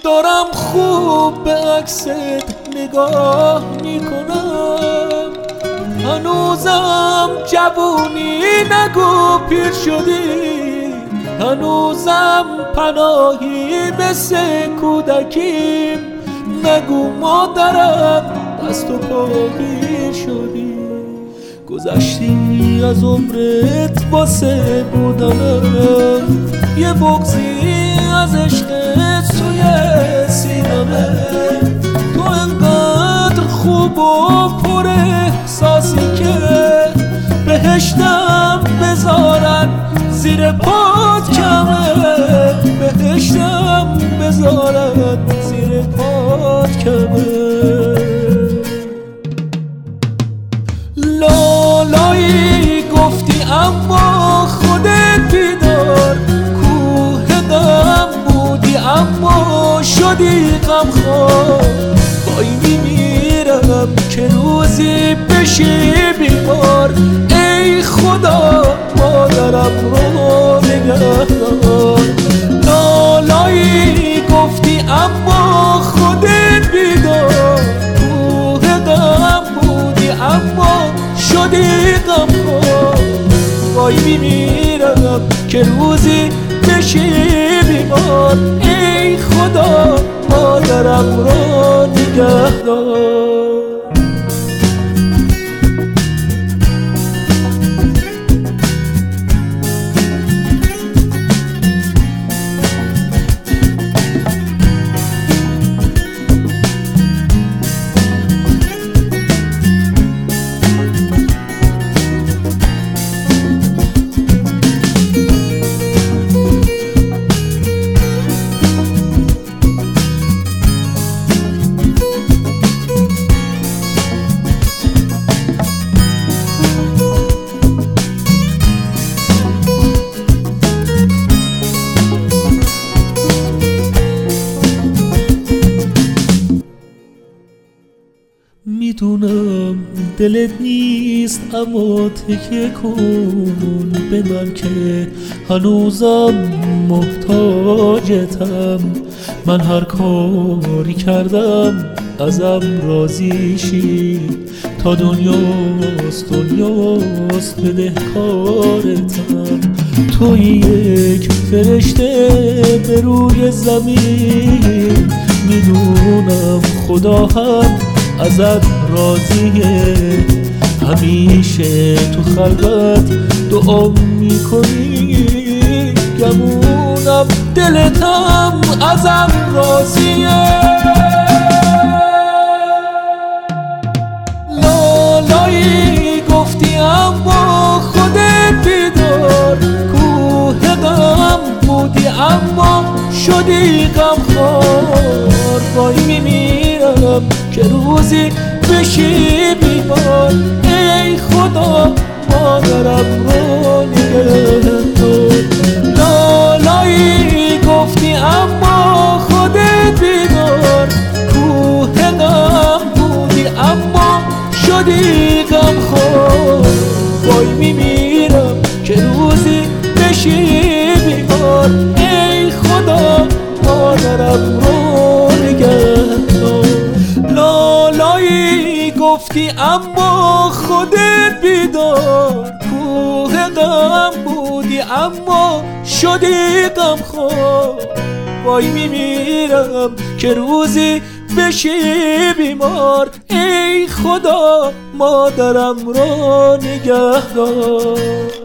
دارم خوب به عکست نگاه میکنم، هنوزم جوونی نگو پیر شدی، هنوزم پناهی مثل کودکیم، نگو مادرم دست و پا گیر شدی. گذشتی از عمرت واسه بودنم، یه بغضی از عشقت توی سینمه، تو انقدر خوب و پر احساسی که بهشتم بذارن زیر پات کمه، بهشتم بذارن زیر پات کمه. لالایی گفتی اما خودت بیدار، کوه غم بودی اما شدی غمخوار. وای میمیرم که روزی بشی بیمار، ای خدا مادرم رو نگه دار. لالایی گفتی اما خودت بیدار، کوه غم بودی اما شدی غمخوار. وای میمیرم که روزی بشی بیمار، ای خدا مادرم رو نگه دار. میدونم دلت نیست اما تکیه کن به من که هنوزم محتاجتم. من هر کاری کردم ازم راضی شی، تا دنیاست بدهکارتم. توی یک فرشته به روی زمین، میدونم خدا هم ازت راضیه. همیشه تو خلوت دعا میکنی، گمونم دلتم ازم راضیه. لالایی گفتی اما خودت بیدار، کوه غم بودی اما شدی غمخوار. وای میمیرم که روزی بشی بیمار، ای خدا مادرم رو نگه دار. لالایی گفتی اما خودت بیدار، کوه غم بودی اما شدی غمخوار. وای میمیرم که روزی بشی بیمار، ای خدا مادرم رو نگه دار. لالایی گفتی اما خودت بیدار، کوه غم بودی اما شدی غمخوار. وای میمیرم که روزی بشی بیمار، ای خدا مادرم رو نگه دار.